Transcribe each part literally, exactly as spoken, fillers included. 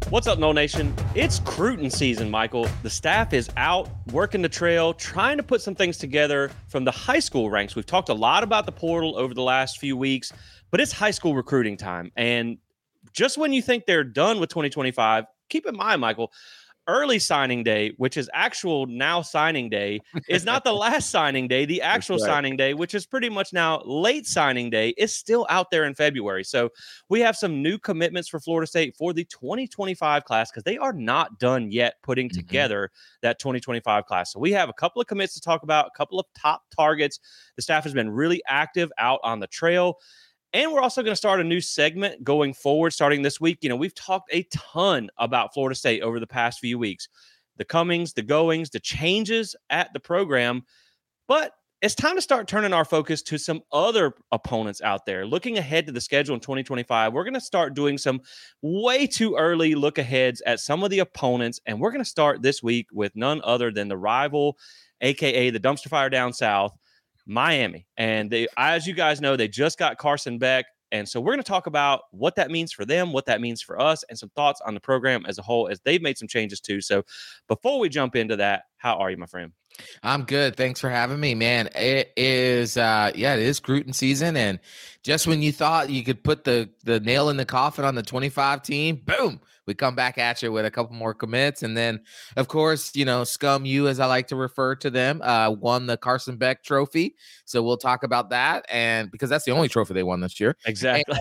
What's up, Noel Nation? It's recruiting season, Michael. The staff is out working the trail, trying to put some things together from the high school ranks. We've talked a lot about the portal over the last few weeks, but it's high school recruiting time. And just when you think they're done with twenty twenty-five, keep in mind, Michael, early signing day, which is actual now signing day, is not the last signing day. The actual right. signing day, which is pretty much now late signing day, is still out there in February. So we have some new commitments for Florida State for the twenty twenty-five class because they are not done yet putting Mm-hmm. together that twenty twenty-five class. So we have a couple of commits to talk about, a couple of top targets. The staff has been really active out on the trail. And we're also going to start a new segment going forward starting this week. You know, we've talked a ton about Florida State over the past few weeks. The comings, the goings, the changes at the program. But it's time to start turning our focus to some other opponents out there. Looking ahead to the schedule in twenty twenty-five, we're going to start doing some way too early look aheads at some of the opponents. And we're going to start this week with none other than the rival, a k a the dumpster fire down south, Miami. And they, as you guys know, they just got Carson Beck. And so we're going to talk about what that means for them, what that means for us, and some thoughts on the program as a whole, as they've made some changes too. So before we jump into that, how are you, my friend? I'm good. Thanks for having me, man. It is, uh, yeah, it is recruiting season. And just when you thought you could put the, the nail in the coffin on the twenty-five team, boom, we come back at you with a couple more commits. And then, of course, you know, Scum U, as I like to refer to them, uh, won the Carson Beck trophy. So we'll talk about that. And because that's the only trophy they won this year. Exactly.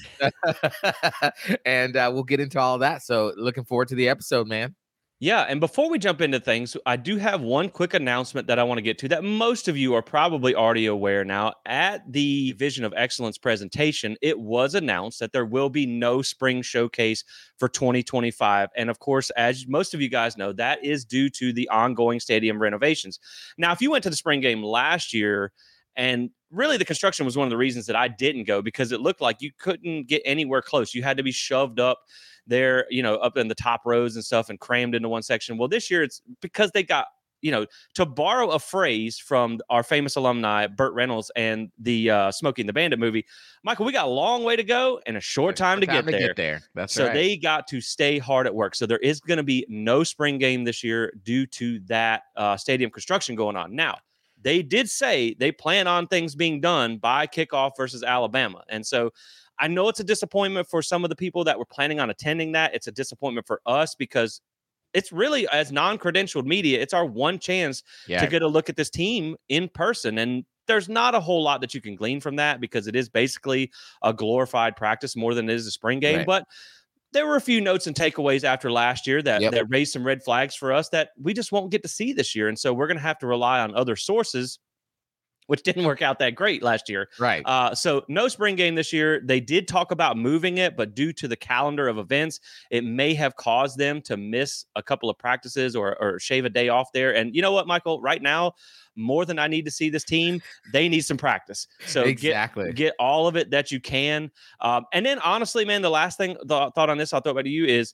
And, and uh, we'll get into all of that. So looking forward to the episode, man. Yeah, and before we jump into things, I do have one quick announcement that I want to get to that most of you are probably already aware now. At the Vision of Excellence presentation, it was announced that there will be no spring showcase for twenty twenty-five. And of course, as most of you guys know, that is due to the ongoing stadium renovations. Now, if you went to the spring game last year, and really the construction was one of the reasons that I didn't go, because it looked like you couldn't get anywhere close. You had to be shoved up there, you know, up in the top rows and stuff and crammed into one section. Well, this year it's because they got, you know, to borrow a phrase from our famous alumni, Burt Reynolds, and the uh, Smokey and the Bandit movie, Michael, we got a long way to go and a short time, to, time get to there. get there. That's so right. They got to stay hard at work. So there is going to be no spring game this year due to that uh, stadium construction going on. Now, they did say they plan on things being done by kickoff versus Alabama. And so I know it's a disappointment for some of the people that were planning on attending that. It's a disappointment for us because it's really, as non-credentialed media, it's our one chance yeah. to get a look at this team in person. And there's not a whole lot that you can glean from that because it is basically a glorified practice more than it is a spring game. Right. But there were a few notes and takeaways after last year that, Yep. that raised some red flags for us that we just won't get to see this year. And so we're going to have to rely on other sources, which didn't work out that great last year. Right. Uh, so no spring game this year. They did talk about moving it, but due to the calendar of events, it may have caused them to miss a couple of practices or, or shave a day off there. And you know what, Michael, right now, more than I need to see this team, they need some practice. So exactly. get, get all of it that you can. Um, and then honestly, man, the last thing, the thought on this I'll throw back to you is,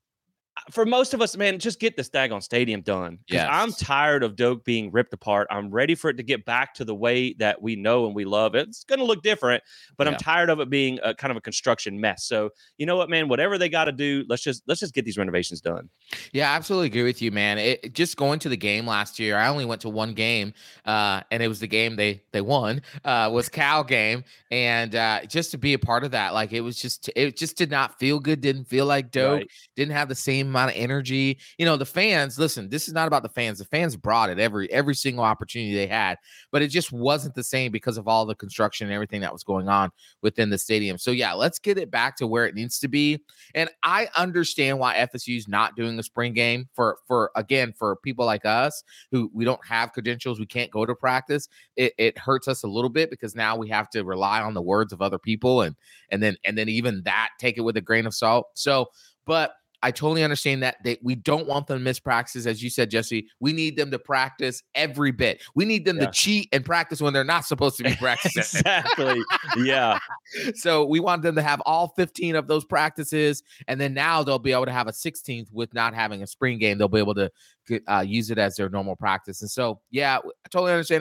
for most of us, man, just get this daggone stadium done. Because yes. I'm tired of Doak being ripped apart. I'm ready for it to get back to the way that we know and we love it. It's going to look different, but yeah. I'm tired of it being a kind of a construction mess. So you know what, man, whatever they got to do, let's just let's just get these renovations done. Yeah, I absolutely agree with you, man. It, just going to the game last year, I only went to one game, uh, and it was the game they they won, uh, was Cal game, and uh, just to be a part of that, like it was just it just did not feel good. Didn't feel like Doak. Right. Didn't have the same amount of energy. You know, the fans, listen, this is not about the fans. The fans brought it every every single opportunity they had, but it just wasn't the same because of all the construction and everything that was going on within the stadium. So yeah, let's get it back to where it needs to be. And I understand why F S U's not doing a spring game for for again for people like us who we don't have credentials, we can't go to practice. It, it hurts us a little bit because now we have to rely on the words of other people, and and then and then even that, take it with a grain of salt. So, but I totally understand that they, we don't want them to miss practices. As you said, Jesse, we need them to practice every bit. We need them yeah. to cheat and practice when they're not supposed to be practicing. Exactly. Yeah. So we want them to have all fifteen of those practices. And then now they'll be able to have a sixteenth with not having a spring game. They'll be able to uh, use it as their normal practice. And so, yeah, I totally understand it.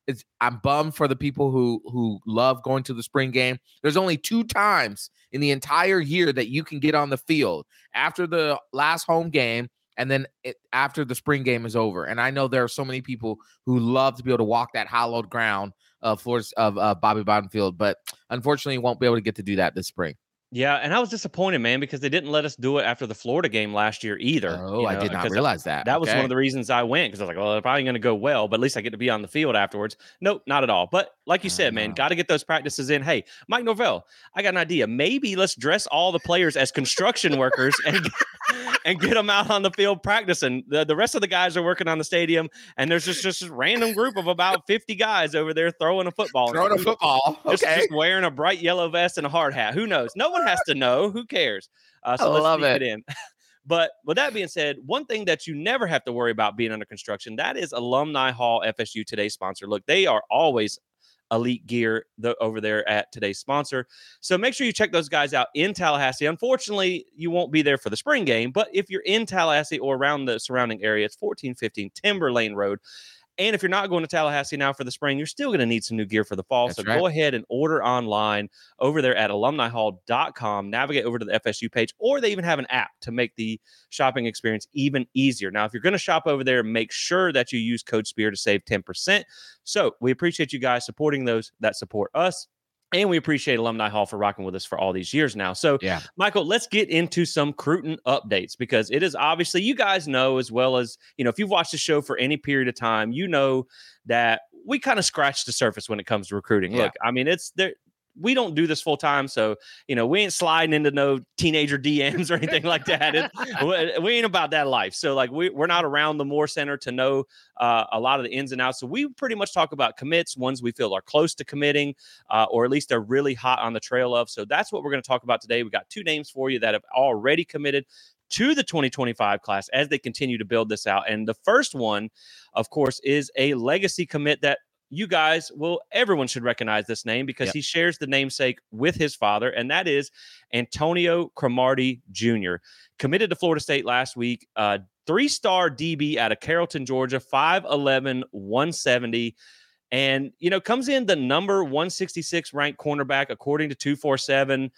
it's I'm bummed for the people who who love going to the spring game. There's only two times in the entire year that you can get on the field after the last home game and then it, after the spring game is over. And I know there are so many people who love to be able to walk that hallowed ground of Florida of uh, Bobby Bowden Field, but unfortunately, won't be able to get to do that this spring. Yeah, and I was disappointed, man, because they didn't let us do it after the Florida game last year either. Oh, you I know, did not 'cause realize that. That was one Okay. of the reasons I went because I was like, well, it's probably going to go well, but at least I get to be on the field afterwards. Nope, not at all. But like you said, man, Uh, got to get those practices in. Hey, Mike Norvell, I got an idea. Maybe let's dress all the players as construction workers and and get them out on the field practicing. The, the rest of the guys are working on the stadium, and there's just, just a random group of about fifty guys over there throwing a football. Throwing a football. Just, Okay. just wearing a bright yellow vest and a hard hat. Who knows? No one has to know. Who cares? Uh, so I let's love sneak it. it in. But with that being said, one thing that you never have to worry about being under construction, that is Alumni Hall, F S U today's sponsor. Look, they are always elite gear the, over there at today's sponsor. So make sure you check those guys out in Tallahassee. Unfortunately, you won't be there for the spring game, but if you're in Tallahassee or around the surrounding area, it's fourteen fifteen Timber Lane Road. And if you're not going to Tallahassee now for the spring, you're still going to need some new gear for the fall. That's so right. go ahead and order online over there at alumni hall dot com. Navigate over to the F S U page, or they even have an app to make the shopping experience even easier. Now, if you're going to shop over there, make sure that you use code SPEAR to save ten percent. So we appreciate you guys supporting those that support us. And we appreciate Alumni Hall for rocking with us for all these years now. So, Yeah. Michael, let's get into some Cruton updates because it is obviously, you guys know as well as, you know, if you've watched the show for any period of time, you know that we kind of scratch the surface when it comes to recruiting. Yeah. Look, I mean, it's there. We don't do this full time, so you know we ain't sliding into no teenager D Ms or anything like that. It, we, we ain't about that life. So like we we're not around the Moore Center to know uh, a lot of the ins and outs. So we pretty much talk about commits, ones we feel are close to committing, uh, or at least they're really hot on the trail of. So that's what we're going to talk about today. We got two names for you that have already committed to the twenty twenty-five class as they continue to build this out. And the first one, of course, is a legacy commit that you guys will, everyone should recognize this name because Yep. he shares the namesake with his father, and that is Antonio Cromartie Junior Committed to Florida State last week, uh, three-star D B out of Carrollton, Georgia, five eleven, one seventy, and, you know, comes in the number one sixty-six ranked cornerback according to two forty-seven.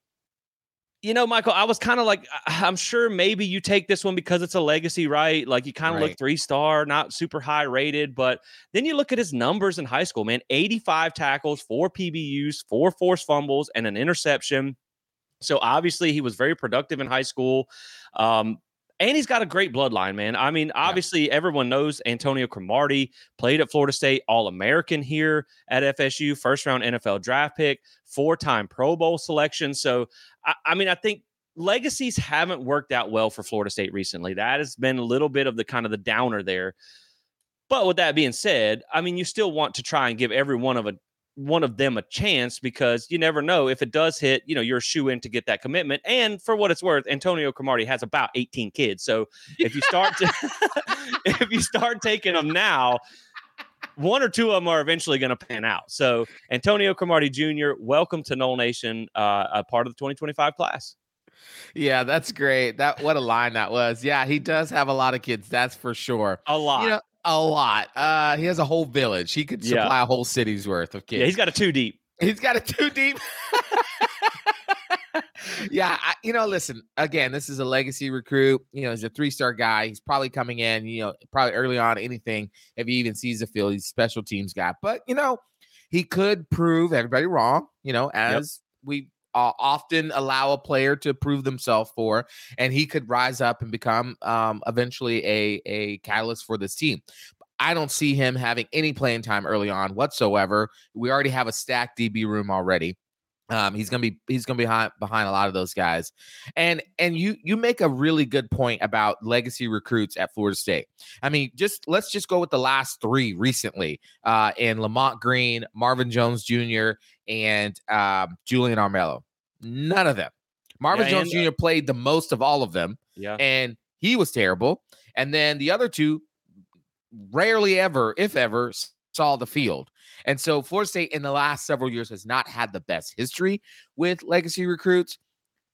You know, Michael, I was kind of like, I'm sure maybe you take this one because it's a legacy, right? Like you kind of Right. look three-star, not super high rated, but then you look at his numbers in high school, man, eighty-five tackles, four P B Us, four forced fumbles, and an interception. So obviously he was very productive in high school. Um, and he's got a great bloodline, man. I mean, obviously yeah. everyone knows Antonio Cromartie, played at Florida State, All-American here at F S U, first-round N F L draft pick, four-time Pro Bowl selection. So, I, I mean, I think legacies haven't worked out well for Florida State recently. That has been a little bit of the kind of the downer there. But with that being said, I mean, you still want to try and give every one of a one of them a chance because you never know if it does hit, you know, you're a shoe in to get that commitment. And for what it's worth, Antonio Cromartie has about eighteen kids. So if you start to, if you start taking them now, one or two of them are eventually going to pan out. So Antonio Cromartie Junior, welcome to Noel Nation, uh, a part of the twenty twenty-five class. Yeah, that's great. That what a line that was. Yeah, he does have a lot of kids. That's for sure. A lot. You know, a lot. Uh, he has a whole village. He could supply Yeah. a whole city's worth of kids. Yeah, he's got a two deep. He's got a two deep. yeah, I, you know, listen, again, this is a legacy recruit. You know, he's a three-star guy. He's probably coming in, you know, probably early on anything. If he even sees the field, he's a special teams guy. But, you know, he could prove everybody wrong, you know, as yep. we uh, often allow a player to prove themselves for, and he could rise up and become um, eventually a, a catalyst for this team. I don't see him having any playing time early on whatsoever. We already have a stacked D B room already. Um, he's gonna be he's gonna be behind, behind a lot of those guys, and and you you make a really good point about legacy recruits at Florida State. I mean, just let's just go with the last three recently, uh, in Lamont Green, Marvin Jones Junior, and um, Julian Armello. None of them. Marvin yeah, Jones and, Junior played the most of all of them, yeah, and he was terrible. And then the other two rarely ever, if ever, saw the field. And so Florida State in the last several years has not had the best history with legacy recruits.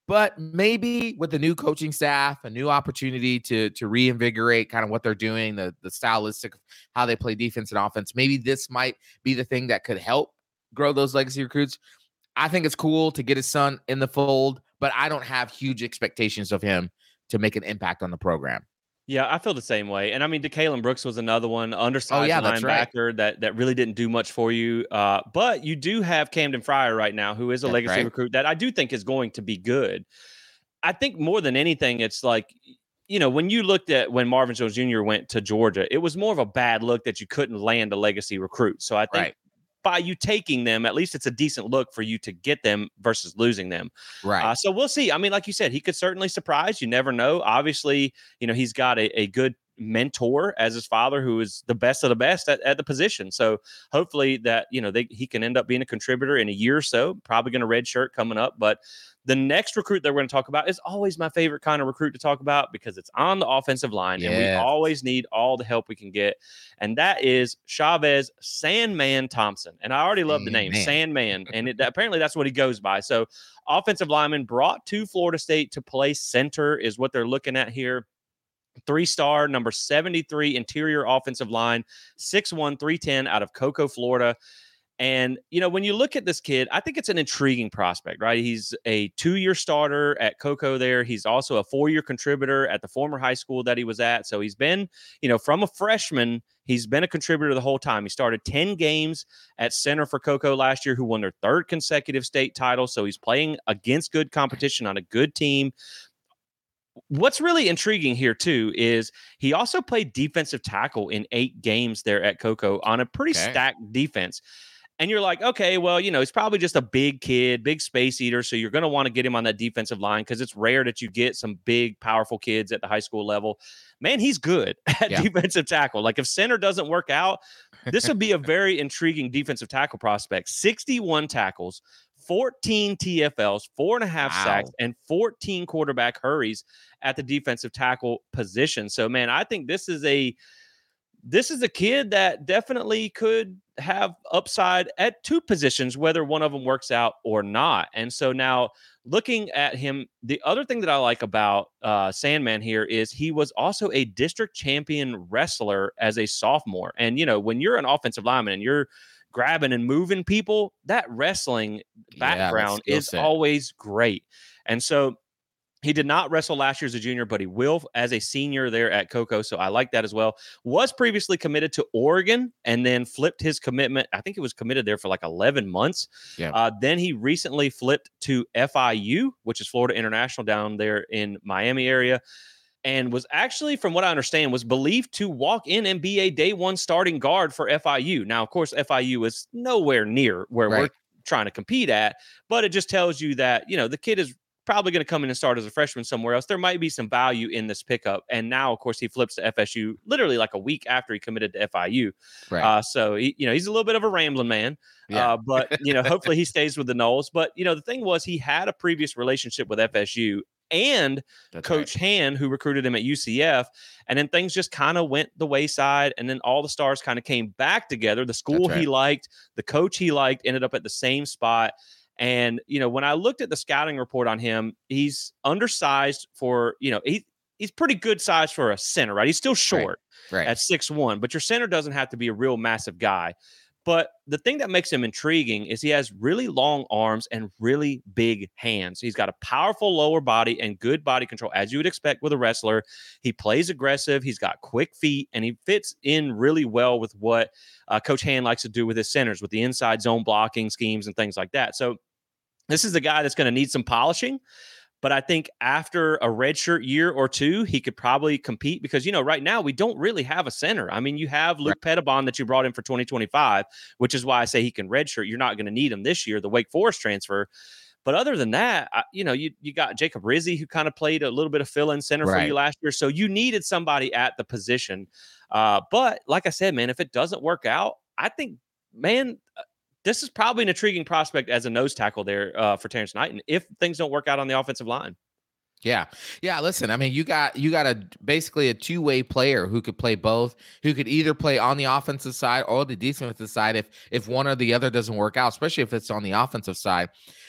But maybe with the new coaching staff, a new opportunity to to reinvigorate kind of what they're doing, the the stylistic how they play defense and offense, maybe this might be the thing that could help grow those legacy recruits. I think it's cool to get his son in the fold, but I don't have huge expectations of him to make an impact on the program. Yeah, I feel the same way. And I mean, DeKalin Brooks was another one, undersized Oh, yeah, that's right. linebacker that that really didn't do much for you. Uh, but you do have Camden Fryer right now, who is a That's legacy right. recruit that I do think is going to be good. I think more than anything, it's like, you know, when you looked at when Marvin Jones Junior went to Georgia, it was more of a bad look that you couldn't land a legacy recruit. So I think Right. by you taking them, at least it's a decent look for you to get them versus losing them. Right. Uh, so we'll see. I mean, like you said, he could certainly surprise. You never know. Obviously, you know, he's got a, a good mentor as his father, who is the best of the best at, at the position. So hopefully that, you know, they, he can end up being a contributor in a year or so, probably going to red shirt coming up. But the next recruit that we're going to talk about is always my favorite kind of recruit to talk about because it's on the offensive line, and we Yes. always need all the help we can get. And that is Chavez Sandman Thompson. And I already love the name, Sandman. Sandman. And it, apparently that's what he goes by. So offensive lineman brought to Florida State to play center is what they're looking at here. Three-star, number seventy-three interior offensive line, six one, three ten out of Cocoa, Florida. And, you know, when you look at this kid, I think it's an intriguing prospect, right? He's a two-year starter at Cocoa there. He's also a four-year contributor at the former high school that he was at. So he's been, you know, from a freshman, he's been a contributor the whole time. He started ten games at center for Cocoa last year, who won their third consecutive state title. So he's playing against good competition on a good team. What's really intriguing here, too, is he also played defensive tackle in eight games there at Cocoa on a pretty Okay. stacked defense. And you're like, okay, well, you know, he's probably just a big kid, big space eater. So you're going to want to get him on that defensive line because it's rare that you get some big, powerful kids at the high school level. Man, he's good at Yeah. defensive tackle. Like if center doesn't work out, this would be a very intriguing defensive tackle prospect. sixty-one tackles, fourteen T F Ls, four and a half Wow. sacks, and fourteen quarterback hurries at the defensive tackle position. So, man, I think this is a this is a kid that definitely could have upside at two positions, whether one of them works out or not. And so now looking at him, the other thing that I like about uh, Sandman here is he was also a district champion wrestler as a sophomore. And, you know, when you're an offensive lineman and you're grabbing and moving people, that wrestling Yeah, that background skill is set. always great. And so he did not wrestle last year as a junior, but he will as a senior there at Cocoa. So I like that as well. Was previously committed to Oregon and then flipped his commitment. I think he was committed there for like eleven months. Yeah. Uh, then he recently flipped to F I U, which is Florida International down there in Miami area. And was actually, from what I understand, was believed to walk in and be a day one starting guard for F I U. Now, of course, F I U is nowhere near where Right. we're trying to compete at, but it just tells you that, you know, the kid is probably going to come in and start as a freshman somewhere else. There might be some value in this pickup. And now, of course, he flips to F S U literally like a week after he committed to F I U. Right. Uh, so, he, you know, he's a little bit of a rambling man. Yeah. Uh, but, you know, hopefully he stays with the Noles. But, you know, the thing was he had a previous relationship with F S U and That's Coach right. Han, who recruited him at U C F. And then things just kind of went the wayside. And then all the stars kind of came back together. The school That's he right. liked, the coach he liked ended up at the same spot. And, you know, when I looked at the scouting report on him, he's undersized for, you know, he, he's pretty good size for a center, right? He's still short Right. at six one, but your center doesn't have to be a real massive guy. But the thing that makes him intriguing is he has really long arms and really big hands. He's got a powerful lower body and good body control, as you would expect with a wrestler. He plays aggressive. He's got quick feet, and he fits in really well with what uh, Coach Han likes to do with his centers, with the inside zone blocking schemes and things like that. So this is a guy that's going to need some polishing. But I think after a redshirt year or two, he could probably compete because, you know, right now we don't really have a center. I mean, you have Luke right. Pettibon that you brought in for twenty twenty-five, which is why I say he can redshirt. You're not going to need him this year, the Wake Forest transfer. But other than that, I, you know, you you got Jacob Rizzi, who kind of played a little bit of fill-in center right. for you last year. So you needed somebody at the position. Uh, but like I said, man, if it doesn't work out, I think, man, this is probably an intriguing prospect as a nose tackle there uh, for Terrence Knighton if things don't work out on the offensive line. Yeah. Yeah. Listen, I mean, you got you got a basically a two-way player who could play both, who could either play on the offensive side or the defensive side if if one or the other doesn't work out, especially if it's on the offensive side.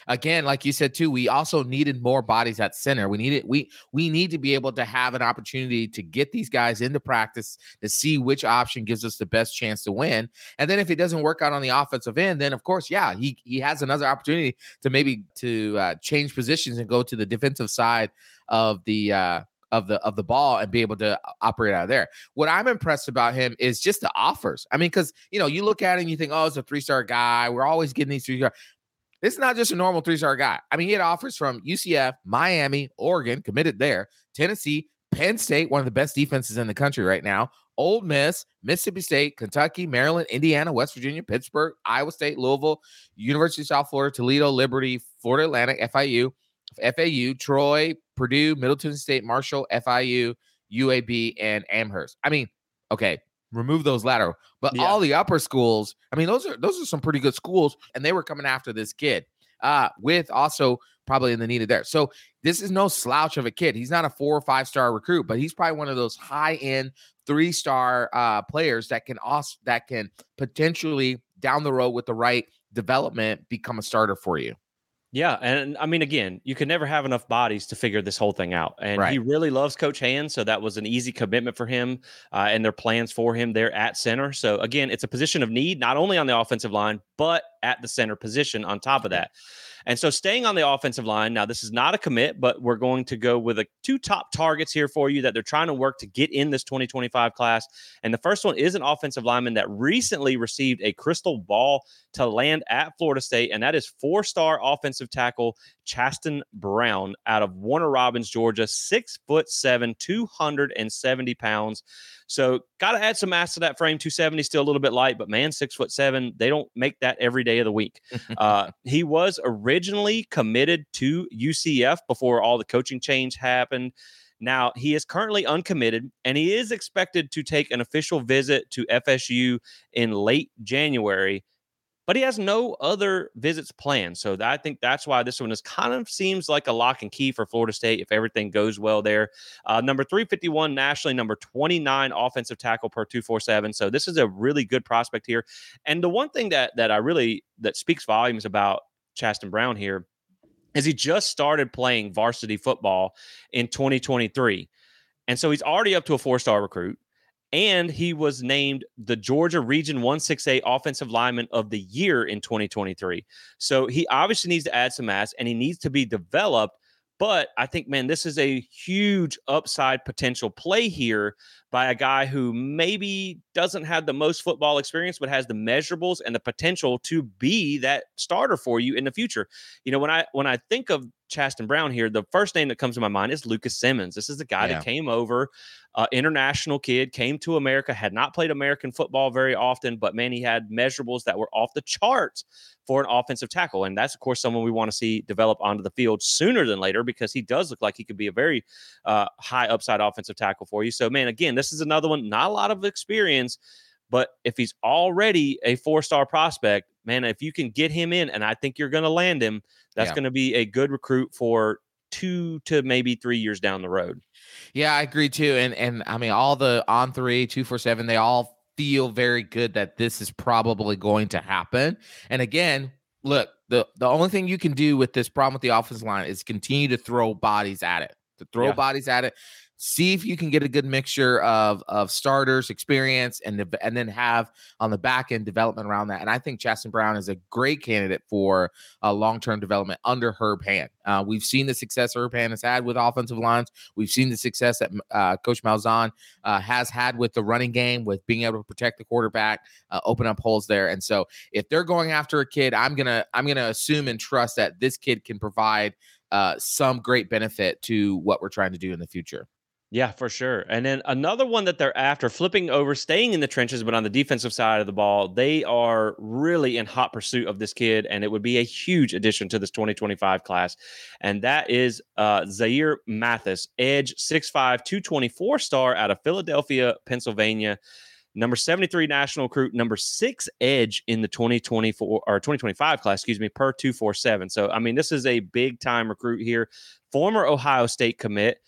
again, like you said too, we also needed more bodies at center. We needed we we need to be able to have an opportunity to get these guys into practice to see which option gives us the best chance to win. And then if it doesn't work out on the offensive end, then of course, yeah, he he has another opportunity to maybe to uh, change positions and go to the defensive side of the uh, of the of the ball and be able to operate out of there. What I'm impressed about him is just the offers. I mean, because you know, you look at it and you think, oh, it's a three-star guy. We're always getting these three-star. This is not just a normal three-star guy. I mean, he had offers from U C F, Miami, Oregon, committed there, Tennessee, Penn State, one of the best defenses in the country right now, Ole Miss, Mississippi State, Kentucky, Maryland, Indiana, West Virginia, Pittsburgh, Iowa State, Louisville, University of South Florida, Toledo, Liberty, Florida Atlantic, F I U, F A U, Troy, Purdue, Middleton State, Marshall, F I U, U A B, and Amherst. I mean, okay, remove those lateral, but yeah. all the upper schools, I mean, those are those are some pretty good schools, and they were coming after this kid uh, with also probably in the needed there. So this is no slouch of a kid. He's not a four or five star recruit, but he's probably one of those high end three star uh, players that can also that can potentially down the road with the right development become a starter for you. Yeah, and I mean, again, you can never have enough bodies to figure this whole thing out. And right. he really loves Coach Hand, so that was an easy commitment for him uh, and their plans for him there at center. So, again, it's a position of need, not only on the offensive line, but at the center position on top of that. And so staying on the offensive line, now this is not a commit, but we're going to go with a two top targets here for you that they're trying to work to get in this twenty twenty-five class. And the first one is an offensive lineman that recently received a crystal ball to land at Florida State, and that is four-star offensive tackle Chasten Brown out of Warner Robins, Georgia, six foot seven, two hundred seventy pounds. So got to add some mass to that frame. two seventy still a little bit light, but man, six foot seven, they don't make that every day of the week. uh, he was originally committed to U C F before all the coaching change happened. Now he is currently uncommitted, and he is expected to take an official visit to F S U in late January. But he has no other visits planned. So that, I think that's why this one is kind of seems like a lock and key for Florida State if everything goes well there. Uh, number three fifty-one nationally, number twenty-nine offensive tackle per two forty-seven. So this is a really good prospect here. And the one thing that that I really that speaks volumes about Chasten Brown here is he just started playing varsity football in twenty twenty-three. And so he's already up to a four-star recruit. And he was named the Georgia Region one sixty-eight Offensive Lineman of the Year in twenty twenty-three. So he obviously needs to add some mass, and he needs to be developed. But I think, man, this is a huge upside potential play here by a guy who maybe doesn't have the most football experience, but has the measurables and the potential to be that starter for you in the future. You know, when I when I think of Chasten Brown here, the first name that comes to my mind is Lucas Simmons. This is the guy yeah. that came over, uh, international kid, came to America, had not played American football very often, but man, he had measurables that were off the charts for an offensive tackle. And that's, of course, someone we want to see develop onto the field sooner than later because he does look like he could be a very uh, high upside offensive tackle for you. So, man, again, this is another one, not a lot of experience, but if he's already a four-star prospect, man, if you can get him in, and I think you're going to land him, that's yeah. going to be a good recruit for two to maybe three years down the road. Yeah, I agree too. And, and I mean, all the on three, two, four, seven, they all feel very good that this is probably going to happen. And again, look, the, the only thing you can do with this problem with the offensive line is continue to throw bodies at it, to throw yeah. bodies at it. See if you can get a good mixture of of starters, experience, and and then have on the back end development around that. And I think Chasten Brown is a great candidate for a long term development under Herb Hand. Uh, we've seen the success Herb Hand has had with offensive lines. We've seen the success that uh, Coach Malzahn uh, has had with the running game, with being able to protect the quarterback, uh, open up holes there. And so, if they're going after a kid, I'm gonna I'm gonna assume and trust that this kid can provide uh, some great benefit to what we're trying to do in the future. Yeah, for sure. And then another one that they're after, flipping over, staying in the trenches, but on the defensive side of the ball, they are really in hot pursuit of this kid, and it would be a huge addition to this twenty twenty-five class. And that is uh, Zaire Mathis, edge, six five, two twenty-four star out of Philadelphia, Pennsylvania. Number seventy-three national recruit, number six edge in the twenty twenty-four or twenty twenty-five class, excuse me, per two forty-seven. So, I mean, this is a big time recruit here. Former Ohio State commit.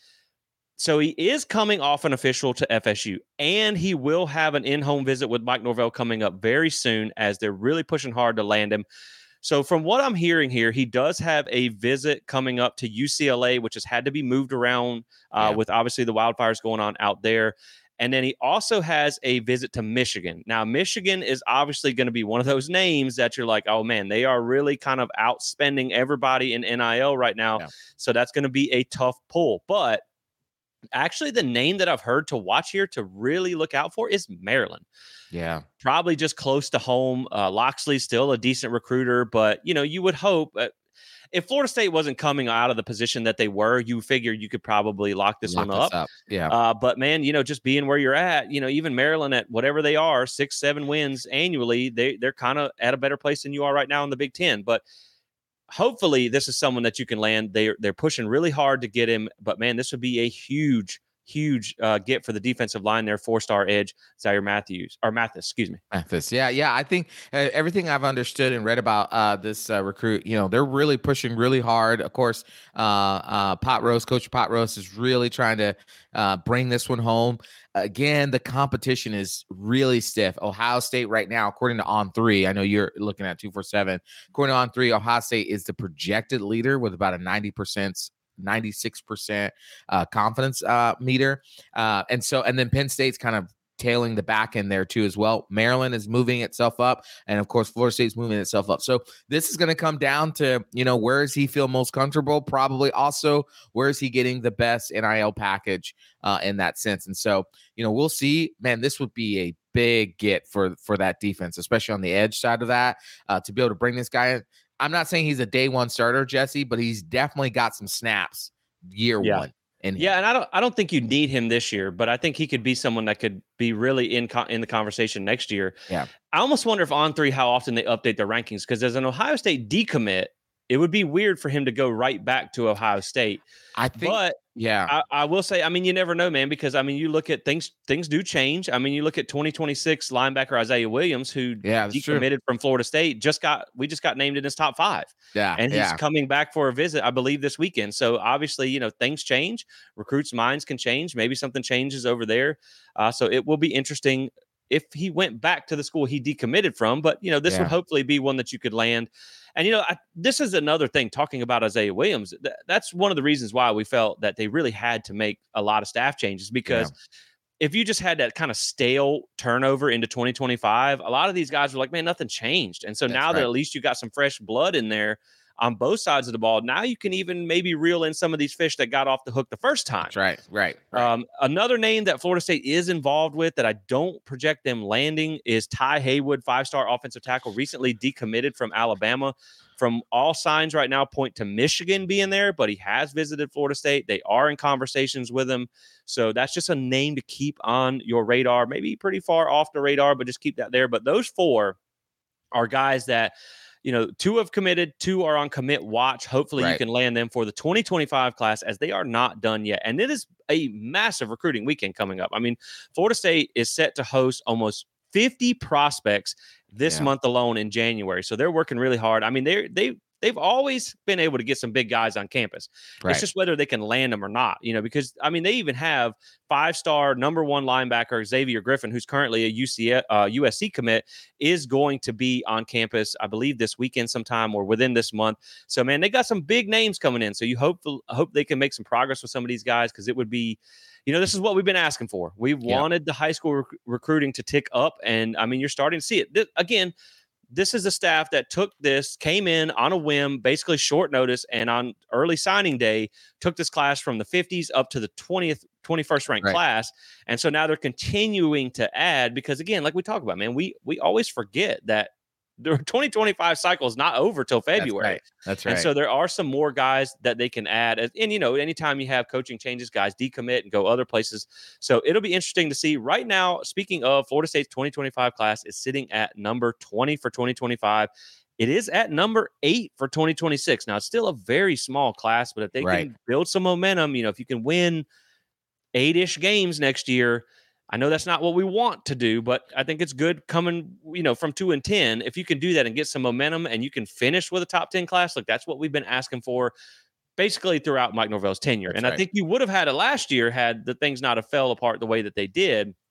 So he is coming off an official to F S U, and he will have an in-home visit with Mike Norvell coming up very soon as they're really pushing hard to land him. So from what I'm hearing here, he does have a visit coming up to U C L A, which has had to be moved around uh, Yeah. with obviously the wildfires going on out there. And then he also has a visit to Michigan. Now, Michigan is obviously going to be one of those names that you're like, oh, man, they are really kind of outspending everybody in N I L right now. Yeah. So that's going to be a tough pull. But actually, the name that I've heard to watch here to really look out for is Maryland. Yeah. Probably just close to home. Uh, Loxley's still a decent recruiter, but, you know, you would hope uh, if Florida State wasn't coming out of the position that they were, you figure you could probably lock this Lock one us up. up. Yeah. Uh, but, man, you know, just being where you're at, you know, even Maryland at whatever they are, six, seven wins annually, they, they're kind of at a better place than you are right now in the Big Ten. But hopefully this is someone that you can land. They're, they're pushing really hard to get him. But, man, this would be a huge Huge uh, get for the defensive line there, four-star edge, Zaire Matthews, or Mathis, excuse me. Mathis, yeah, yeah. I think uh, everything I've understood and read about uh, this uh, recruit, you know, they're really pushing really hard. Of course, uh, uh, Pot Roast, Coach Pot Roast is really trying to uh, bring this one home. Again, the competition is really stiff. Ohio State right now, according to On three, I know you're looking at two forty-seven. According to On three, Ohio State is the projected leader with about a ninety percent ninety-six percent uh, confidence uh, meter. Uh, and so, and then Penn State's kind of tailing the back end there too as well. Maryland is moving itself up. And of course, Florida State's moving itself up. So this is going to come down to, you know, where does he feel most comfortable? Probably also where is he getting the best N I L package uh, in that sense. And so, you know, we'll see, man, this would be a big get for, for that defense, especially on the edge side of that, uh, to be able to bring this guy in. I'm not saying he's a day one starter, Jesse, but he's definitely got some snaps year yeah. one. In yeah, and I don't I don't think you need him this year, but I think he could be someone that could be really in co- in the conversation next year. Yeah. I almost wonder if On three how often they update their rankings, because as an Ohio State decommit, it would be weird for him to go right back to Ohio State. I think, but yeah, I, I will say, I mean, you never know, man, because I mean, you look at things, things do change. I mean, you look at twenty twenty-six linebacker Isaiah Williams, who yeah, decommitted true. from Florida State, just got, we just got named in his top five. Yeah. And he's yeah. coming back for a visit, I believe, this weekend. So obviously, you know, things change. Recruits' minds can change. Maybe something changes over there. Uh, so it will be interesting if he went back to the school he decommitted from. But, you know, this Yeah. would hopefully be one that you could land. And, you know, I, this is another thing, talking about Isaiah Williams. Th- that's one of the reasons why we felt that they really had to make a lot of staff changes, because yeah. if you just had that kind of stale turnover into twenty twenty-five, a lot of these guys were like, man, nothing changed. And so That's now right. that at least you got some fresh blood in there on both sides of the ball, now you can even maybe reel in some of these fish that got off the hook the first time. That's right, right, right. Um, another name that Florida State is involved with that I don't project them landing is Ty Haywood, five-star offensive tackle, recently decommitted from Alabama. From all signs right now point to Michigan being there, but he has visited Florida State. They are in conversations with him. So that's just a name to keep on your radar, maybe pretty far off the radar, but just keep that there. But those four are guys that, you know, two have committed, two are on commit watch. Hopefully Right. you can land them for the twenty twenty-five class, as they are not done yet. And it is a massive recruiting weekend coming up. I mean, Florida State is set to host almost fifty prospects this Yeah. month alone in January. So they're working really hard. I mean, they they they've always been able to get some big guys on campus. Right. It's just whether they can land them or not, you know, because I mean, they even have five-star number one linebacker Xavier Griffin, who's currently a U C uh, U S C commit, is going to be on campus, I believe, this weekend sometime or within this month. So, man, they got some big names coming in. So you hope hope they can make some progress with some of these guys, because it would be, you know, this is what we've been asking for. We Yeah. wanted the high school rec- recruiting to tick up, and I mean, you're starting to see it. Th- again, this is a staff that took this, came in on a whim, basically short notice, and on early signing day, took this class from the fifties up to the twentieth, twenty-first ranked Right. class. And so now they're continuing to add, because again, like we talk about, man, we we always forget that the twenty twenty-five cycle is not over till February. That's right. That's right. And so there are some more guys that they can add. And, and, you know, anytime you have coaching changes, guys decommit and go other places. So it'll be interesting to see. Right now, speaking of, Florida State's twenty twenty-five class is sitting at number twenty for twenty twenty-five. It is at number eight for twenty twenty-six. Now, it's still a very small class, but if they Right. can build some momentum, you know, if you can win eight-ish games next year, I know that's not what we want to do, but I think it's good coming, you know, from two and ten. If you can do that and get some momentum and you can finish with a top ten class, look, that's what we've been asking for basically throughout Mike Norvell's tenure. That's and right. I think you would have had it last year had the things not have fell apart the way that they did.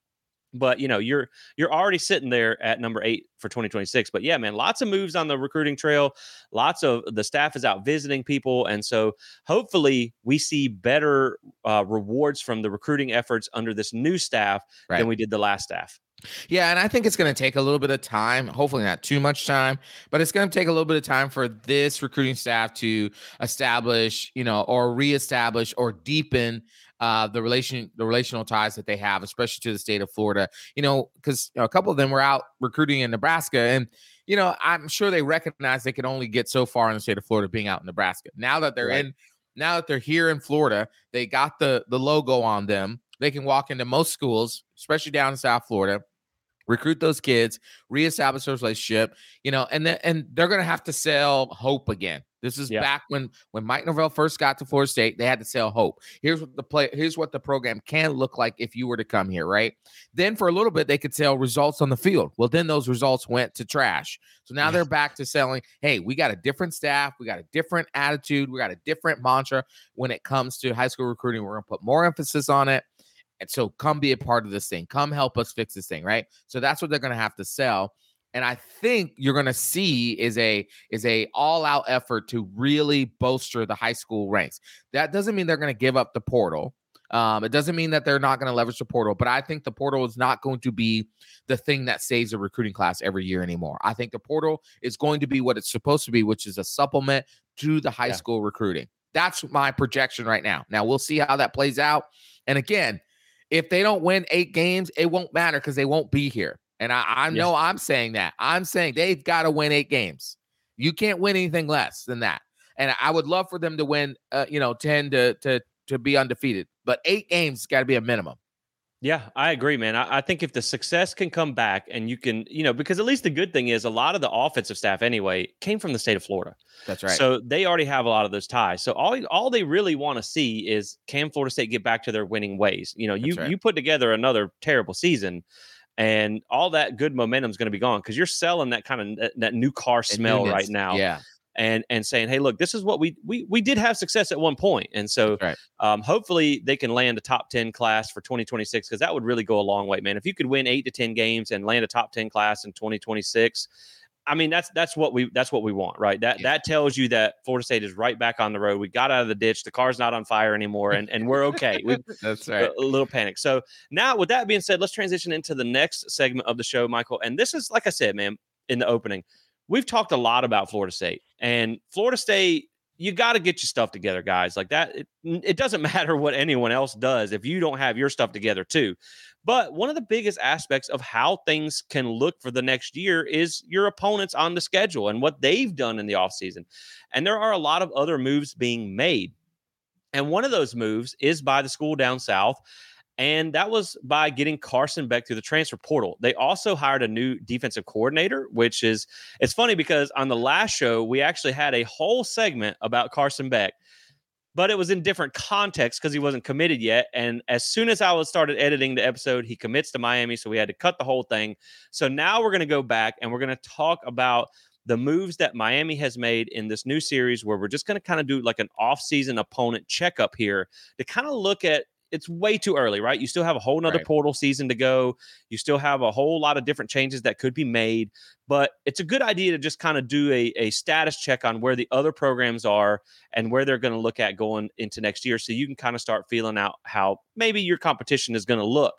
But, you know, you're you're already sitting there at number eight for twenty twenty-six. But yeah, man, lots of moves on the recruiting trail. Lots of the staff is out visiting people. And so hopefully we see better uh, rewards from the recruiting efforts under this new staff Right. than we did the last staff. Yeah, and I think it's going to take a little bit of time, hopefully not too much time, but it's going to take a little bit of time for this recruiting staff to establish, you know, or reestablish or deepen uh, the relation, the relational ties that they have, especially to the state of Florida. You know, because you know, a couple of them were out recruiting in Nebraska, and you know, I'm sure they recognize they can only get so far in the state of Florida being out in Nebraska. Now that they're Right. in, now that they're here in Florida, they got the the logo on them. They can walk into most schools, especially down in South Florida, recruit those kids, reestablish those relationship, you know, and then and they're gonna have to sell hope again. This is Yeah. back when when Mike Norvell first got to Florida State, they had to sell hope. Here's what the play, here's what the program can look like if you were to come here, right? Then for a little bit, they could sell results on the field. Well, then those results went to trash. So now Yeah. they're back to selling, hey, we got a different staff, we got a different attitude, we got a different mantra when it comes to high school recruiting. We're gonna put more emphasis on it. And so come be a part of this thing. Come help us fix this thing, right? So that's what they're going to have to sell. And I think you're going to see is a is a all-out effort to really bolster the high school ranks. That doesn't mean they're going to give up the portal. Um, it doesn't mean that they're not going to leverage the portal, but I think the portal is not going to be the thing that saves a recruiting class every year anymore. I think the portal is going to be what it's supposed to be, which is a supplement to the high Yeah. school recruiting. That's my projection right now. Now we'll see how that plays out. And again, if they don't win eight games, it won't matter because they won't be here. And I, I know I'm saying that. I'm saying they've got to win eight games. You can't win anything less than that. And I would love for them to win, uh, you know, ten to to to be undefeated. But eight games got to be a minimum. Yeah, I agree, man. I, I think if the success can come back and you can, you know, because at least the good thing is a lot of the offensive staff anyway came from the state of Florida. That's right. So they already have a lot of those ties. So all all they really want to see is can Florida State get back to their winning ways? You know, you right. you put together another terrible season, and all that good momentum is going to be gone because you're selling that kind of that, that new car smell right now. Yeah. And and saying, hey, look, this is what we we we did have success at one point, and so Right. um, hopefully they can land a top ten class for twenty twenty-six because that would really go a long way, man. If you could win eight to ten games and land a top ten class in twenty twenty-six, I mean that's that's what we that's what we want, right? That Yeah. that tells you that Florida State is right back on the road. We got out of the ditch, the car's not on fire anymore, and and we're okay. We That's right. a, a little panic. So now, with that being said, let's transition into the next segment of the show, Michael. And this is like I said, man, in the opening. We've talked a lot about Florida State, and Florida State, you got to get your stuff together, guys. Like that, it, it doesn't matter what anyone else does if you don't have your stuff together too. But one of the biggest aspects of how things can look for the next year is your opponents on the schedule and what they've done in the offseason. And there are a lot of other moves being made. And one of those moves is by the school down south. And that was by getting Carson Beck through the transfer portal. They also hired a new defensive coordinator, which is, it's funny because on the last show, we actually had a whole segment about Carson Beck, but it was in different context because he wasn't committed yet. And as soon as I was started editing the episode, he commits to Miami. So we had to cut the whole thing. So now we're going to go back and we're going to talk about the moves that Miami has made in this new series where we're just going to kind of do like an off-season opponent checkup here to kind of look at. It's way too early, right? You still have a whole nother Right. portal season to go. You still have a whole lot of different changes that could be made, but it's a good idea to just kind of do a, a status check on where the other programs are and where they're going to look at going into next year. So you can kind of start feeling out how maybe your competition is going to look.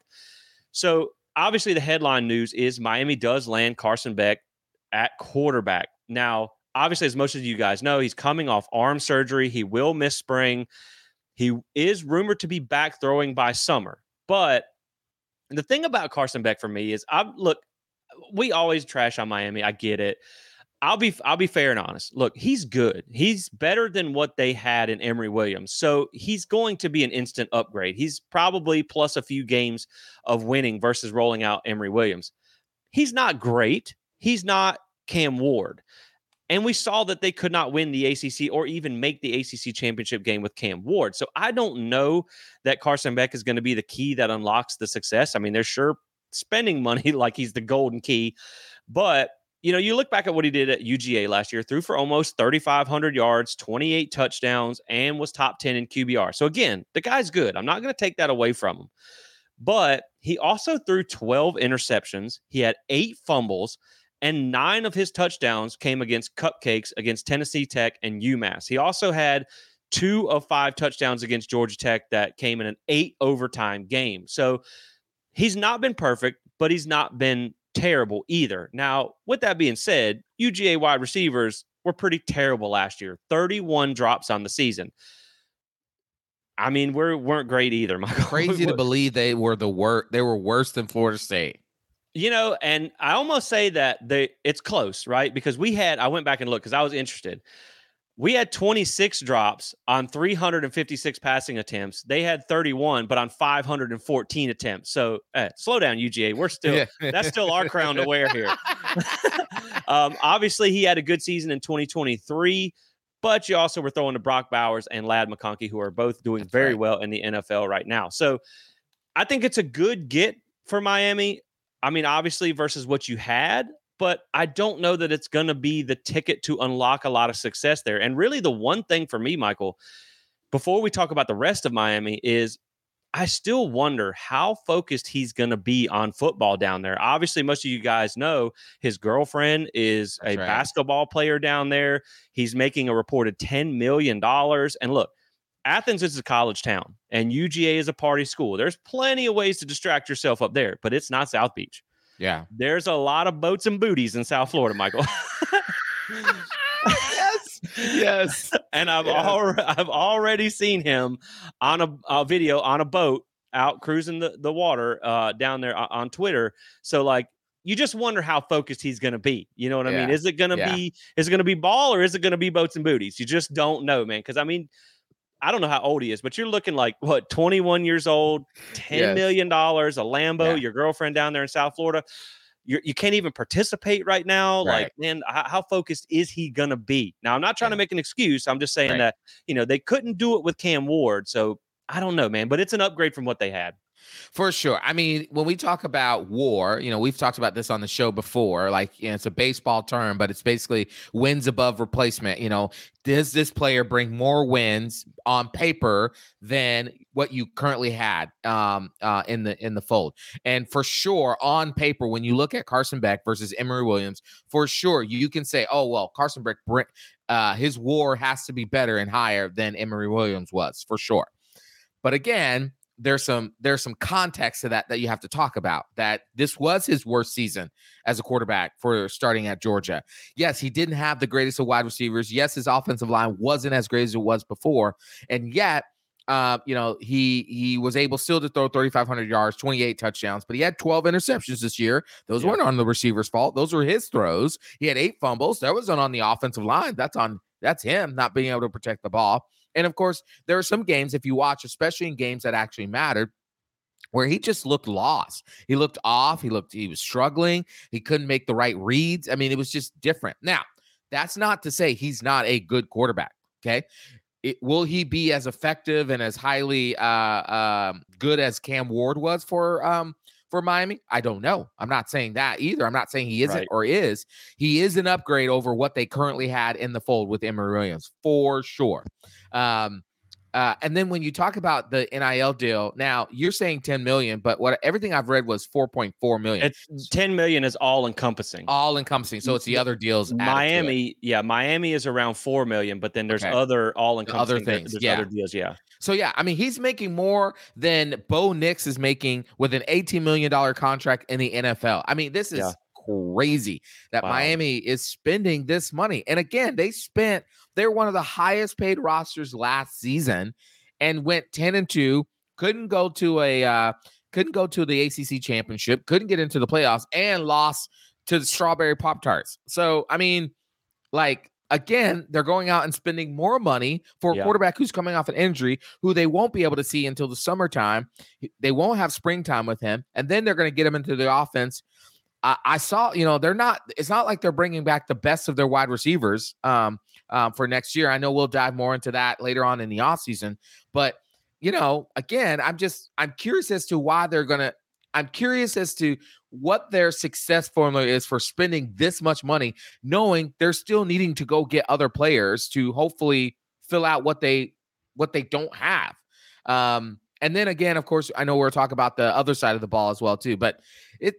So obviously the headline news is Miami does land Carson Beck at quarterback. Now, obviously, as most of you guys know, he's coming off arm surgery. He will miss spring. He is rumored to be back throwing by summer. But the thing about Carson Beck for me is, I look, we always trash on Miami. I get it. I'll be I'll be fair and honest. Look, he's good. He's better than what they had in Emory Williams. So he's going to be an instant upgrade. He's probably plus a few games of winning versus rolling out Emory Williams. He's not great. He's not Cam Ward. And we saw that they could not win the A C C or even make the A C C championship game with Cam Ward. So I don't know that Carson Beck is going to be the key that unlocks the success. I mean, they're sure spending money like he's the golden key. But, you know, you look back at what he did at U G A last year, threw for almost thirty-five hundred yards, twenty-eight touchdowns, and was top ten in Q B R. So again, the guy's good. I'm not going to take that away from him. But he also threw twelve interceptions. He had eight fumbles, and nine of his touchdowns came against cupcakes against Tennessee Tech and UMass. He also had two of five touchdowns against Georgia Tech that came in an eight overtime game. So he's not been perfect, but he's not been terrible either. Now, with that being said, U G A wide receivers were pretty terrible last year. thirty-one drops on the season. I mean, we weren't great either, Michael. Crazy to believe they were the worst. They were worse than Florida State. You know, and I almost say that they it's close, right? Because we had, I went back and looked because I was interested. We had twenty-six drops on three hundred fifty-six passing attempts. They had thirty-one, but on five hundred fourteen attempts. So uh, slow down, U G A. We're still, yeah. That's still our crown to wear here. um, obviously, he had a good season in twenty twenty-three, but you also were throwing to Brock Bowers and Ladd McConkey, who are both doing that's very right. well in the N F L right now. So I think it's a good get for Miami. I mean, obviously, versus what you had. But I don't know that it's going to be the ticket to unlock a lot of success there. And really the one thing for me, Michael, before we talk about the rest of Miami is I still wonder how focused he's going to be on football down there. Obviously, most of you guys know his girlfriend is That's a right. basketball player down there. He's making a reported ten million dollars. And look, Athens is a college town and U G A is a party school. There's plenty of ways to distract yourself up there, but it's not South Beach. Yeah. There's a lot of boats and booties in South Florida, Michael. yes. Yes. And I've, yes. Al- I've already seen him on a, a video on a boat out cruising the, the water uh, down there on Twitter. So, like, you just wonder how focused he's going to be. You know what I yeah. mean? Is it going to yeah. be, is it going to be ball or is it going to be boats and booties? You just don't know, man. Because, I mean, I don't know how old he is, but you're looking like, what, twenty-one years old, ten yes. million dollars, a Lambo, yeah. your girlfriend down there in South Florida. You're, you can't even participate right now. Right. Like, man, how, how focused is he going to be? Now, I'm not trying yeah. to make an excuse. I'm just saying right. that, you know, they couldn't do it with Cam Ward. So I don't know, man, but it's an upgrade from what they had. For sure. I mean, when we talk about WAR, you know, we've talked about this on the show before, like, you know, it's a baseball term, but it's basically wins above replacement. You know, does this player bring more wins on paper than what you currently had um, uh, in the in the fold? And for sure, on paper, when you look at Carson Beck versus Emory Williams, for sure, you can say, oh, well, Carson Beck, uh, his WAR has to be better and higher than Emory Williams was, for sure. But again, there's some there's some context to that that you have to talk about, that this was his worst season as a quarterback for starting at Georgia. Yes, he didn't have the greatest of wide receivers. Yes, his offensive line wasn't as great as it was before. And yet, uh, you know, he he was able still to throw thirty-five hundred yards, twenty-eight touchdowns, but he had twelve interceptions this year. Those yeah. weren't on the receiver's fault. Those were his throws. He had eight fumbles. That wasn't on the offensive line. That's on that's him not being able to protect the ball. And of course, there are some games, if you watch, especially in games that actually mattered, where he just looked lost. He looked off. He looked, he was struggling. He couldn't make the right reads. I mean, it was just different. Now, that's not to say he's not a good quarterback. Okay. It, will he be as effective and as highly uh, uh, good as Cam Ward was for um, for Miami? I don't know. I'm not saying that either. I'm not saying he isn't right. or is. He is an upgrade over what they currently had in the fold with Emory Williams, for sure. Um, uh, and then when you talk about the N I L deal, now you're saying ten million, but what everything I've read was four point four million. It's ten million is all encompassing, all encompassing. So it's the other deals. Miami, yeah, Miami is around four million, but then there's okay. other all encompassing other things. There's yeah. other deals. Yeah. So yeah, I mean, he's making more than Bo Nix is making with an eighteen million dollars contract in the N F L. I mean, this is yeah. crazy that wow. Miami is spending this money. And again, they spent, they're one of the highest paid rosters last season and went ten and two, couldn't go to a, uh, couldn't go to the A C C championship, couldn't get into the playoffs, and lost to the Strawberry Pop-Tarts. So, I mean, like, again, they're going out and spending more money for a yeah. quarterback who's coming off an injury, who they won't be able to see until the summertime. They won't have springtime with him. And then they're going to get him into the offense. I, I saw, you know, they're not, it's not like they're bringing back the best of their wide receivers um, um, for next year. I know we'll dive more into that later on in the offseason. But, you know, again, I'm just, I'm curious as to why they're going to, I'm curious as to what their success formula is for spending this much money, knowing they're still needing to go get other players to hopefully fill out what they what they don't have. Um, And then again, of course, I know we're talking about the other side of the ball as well too. But it,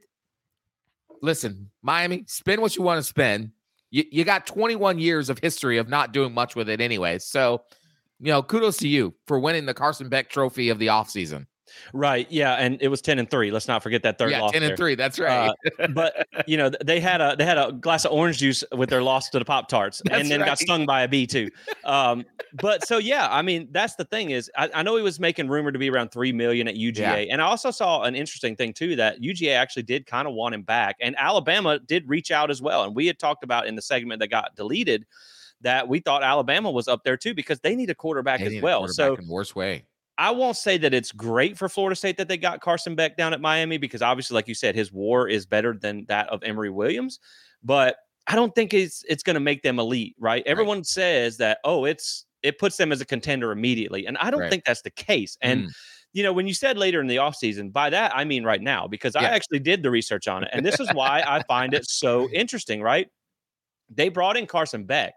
listen, Miami, spend what you want to spend. You, you got twenty-one years of history of not doing much with it anyway. So, you know, kudos to you for winning the Carson Beck Trophy of the offseason. Right. Yeah. And it was ten and three. Let's not forget that third yeah, loss. ten and there. three. That's right. Uh, but you know, they had a they had a glass of orange juice with their loss to the Pop Tarts, and then right. got stung by a bee too. Um, but so yeah, I mean, that's the thing is, I, I know he was making rumored to be around three million at U G A, yeah. and I also saw an interesting thing too that U G A actually did kind of want him back, and Alabama did reach out as well, and we had talked about in the segment that got deleted that we thought Alabama was up there too because they need a quarterback they as need well. A quarterback so in worse way. I won't say that it's great for Florida State that they got Carson Beck down at Miami because obviously, like you said, his WAR is better than that of Emory Williams. But I don't think it's it's going to make them elite, right? Everyone right. says that, oh, it's it puts them as a contender immediately. And I don't right. think that's the case. And, mm. you know, when you said later in the offseason, by that, I mean right now, because yeah. I actually did the research on it. And this is why I find it so interesting, right? They brought in Carson Beck.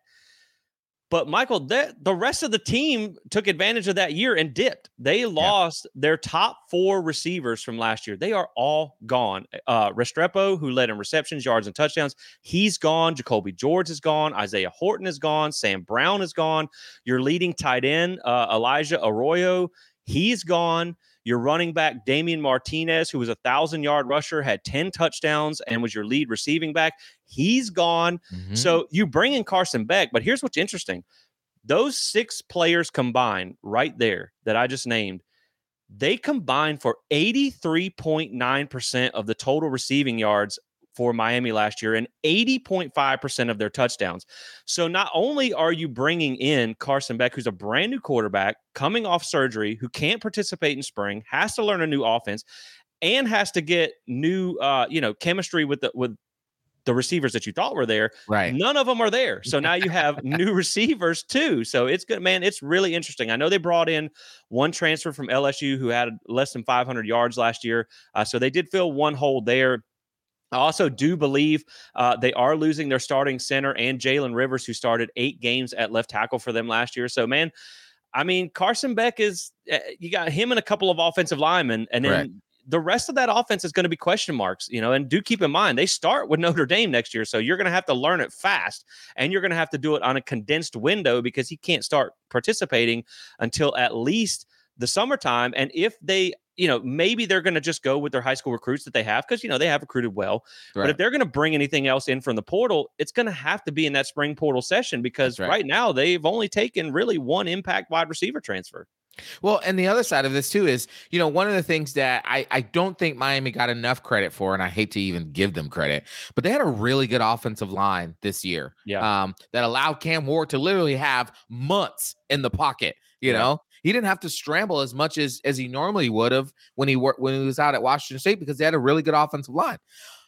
But, Michael, that, the rest of the team took advantage of that year and dipped. They lost yeah. their top four receivers from last year. They are all gone. Uh, Restrepo, who led in receptions, yards, and touchdowns, he's gone. Jacoby George is gone. Isaiah Horton is gone. Sam Brown is gone. Your leading tight end, uh, Elijah Arroyo, he's gone. Your running back, Damian Martinez, who was a one thousand-yard rusher, had ten touchdowns and was your lead receiving back. He's gone. Mm-hmm. So you bring in Carson Beck, but here's what's interesting. Those six players combined right there that I just named, they combined for eighty-three point nine percent of the total receiving yards for Miami last year and eighty point five percent of their touchdowns. So not only are you bringing in Carson Beck, who's a brand new quarterback coming off surgery, who can't participate in spring, has to learn a new offense, and has to get new, uh, you know, chemistry with the with the receivers that you thought were there. Right. None of them are there. So now you have new receivers too. So it's good, man. It's really interesting. I know they brought in one transfer from L S U who had less than five hundred yards last year. Uh, so they did fill one hole there. I also do believe uh, they are losing their starting center and Jalen Rivers, who started eight games at left tackle for them last year. So, man, I mean, Carson Beck is uh, you got him and a couple of offensive linemen, and then right. the rest of that offense is going to be question marks, you know, and do keep in mind they start with Notre Dame next year. So you're going to have to learn it fast, and you're going to have to do it on a condensed window because he can't start participating until at least the summertime. And if they, you know, maybe they're going to just go with their high school recruits that they have because, you know, they have recruited well. Right. But if they're going to bring anything else in from the portal, it's going to have to be in that spring portal session because right. right now they've only taken really one impact wide receiver transfer. Well, and the other side of this too is, you know, one of the things that I, I don't think Miami got enough credit for, and I hate to even give them credit, but they had a really good offensive line this year. Yeah. Um, that allowed Cam Ward to literally have months in the pocket. You yeah. know, he didn't have to scramble as much as as he normally would have when he worked when he was out at Washington State because they had a really good offensive line.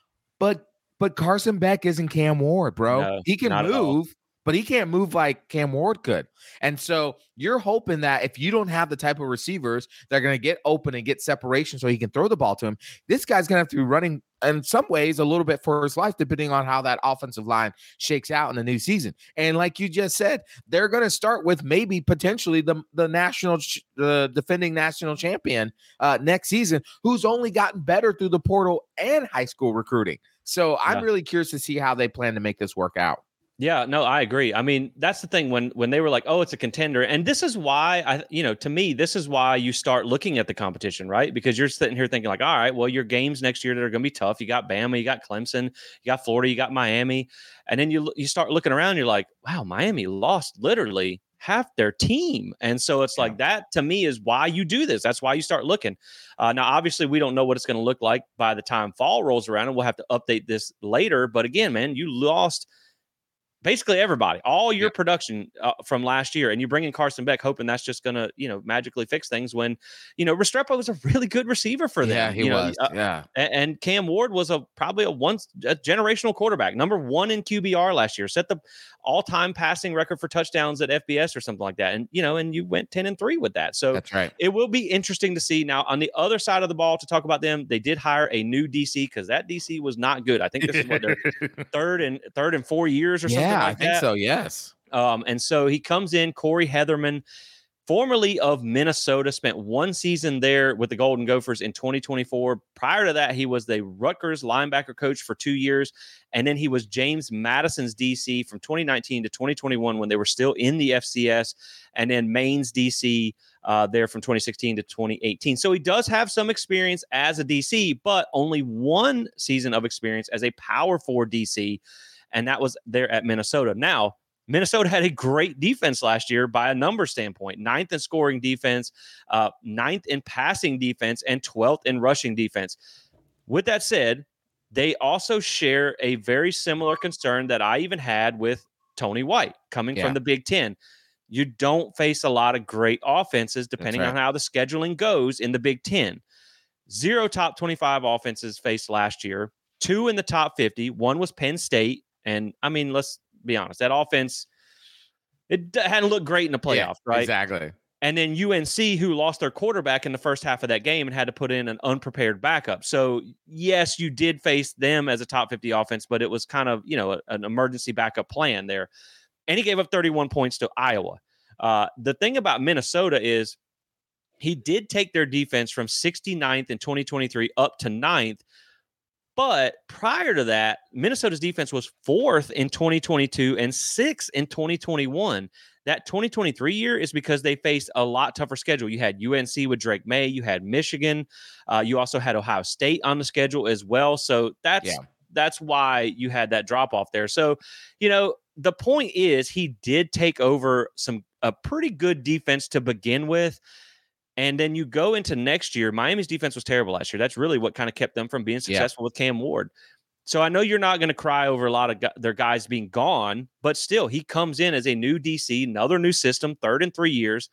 But but Carson Beck isn't Cam Ward, bro. No, he can move. But he can't move like Cam Ward could. And so you're hoping that if you don't have the type of receivers that are going to get open and get separation so he can throw the ball to him, this guy's going to have to be running in some ways a little bit for his life, depending on how that offensive line shakes out in the new season. And like you just said, they're going to start with maybe potentially the, the national, the defending national champion uh, next season, who's only gotten better through the portal and high school recruiting. So I'm yeah. really curious to see how they plan to make this work out. Yeah, no, I agree. I mean, that's the thing when when they were like, oh, it's a contender. And this is why, I, you know, to me, this is why you start looking at the competition, right? Because you're sitting here thinking like, all right, well, your games next year that are going to be tough. You got Bama, you got Clemson, you got Florida, you got Miami. And then you you start looking around, you're like, wow, Miami lost literally half their team. And so it's yeah. like that to me is why you do this. That's why you start looking. Uh, now, obviously, we don't know what it's going to look like by the time fall rolls around, and we'll have to update this later. But again, man, you lost basically everybody, all your yeah. production uh, from last year, and you bring in Carson Beck, hoping that's just going to, you know, magically fix things when, you know, Restrepo was a really good receiver for them. Yeah, he you was. Know, uh, yeah. And, and Cam Ward was a probably a once a generational quarterback, number one in Q B R last year, set the all-time passing record for touchdowns at F B S or something like that. And, you know, and you went ten and three with that. So that's right. It will be interesting to see. Now, on the other side of the ball, to talk about them, they did hire a new D C because that D C was not good. I think this is what their third and third and four years or something yeah, like I think that. so. Yes. Um, and so he comes in, Corey Heatherman. formerly of Minnesota, spent one season there with the Golden Gophers in twenty twenty-four. Prior to that, he was the Rutgers linebacker coach for two years. And then he was James Madison's D C from twenty nineteen to twenty twenty-one when they were still in the F C S. And then Maine's D C uh, there from twenty sixteen to twenty eighteen. So he does have some experience as a D C, but only one season of experience as a Power Four D C. And that was there at Minnesota. Now, Minnesota had a great defense last year by a number standpoint, ninth in scoring defense, uh, ninth in passing defense, and twelfth in rushing defense. With that said, they also share a very similar concern that I even had with Tony White coming yeah. from the Big Ten. You don't face a lot of great offenses depending right. on how the scheduling goes in the Big Ten. Zero top twenty-five offenses faced last year, two in the top fifty. One was Penn State. And I mean, let's be honest, that offense, it hadn't looked great in the playoffs, yeah, right? Exactly. And then U N C, who lost their quarterback in the first half of that game and had to put in an unprepared backup. So, yes, you did face them as a top fifty offense, but it was kind of, you know, a, an emergency backup plan there. And he gave up thirty-one points to Iowa. Uh, the thing about Minnesota is he did take their defense from sixty-ninth in twenty twenty-three up to ninth. But prior to that, Minnesota's defense was fourth in twenty twenty-two and sixth in twenty twenty-one. That twenty twenty-three year is because they faced a lot tougher schedule. You had U N C with Drake May. You had Michigan. Uh, you also had Ohio State on the schedule as well. So that's yeah. that's why you had that drop off there. So, you know, the point is he did take over some a pretty good defense to begin with. And then you go into next year, Miami's defense was terrible last year. That's really what kind of kept them from being successful yeah. with Cam Ward. So I know you're not going to cry over a lot of gu- their guys being gone, but still he comes in as a new D C, another new system, third in three years.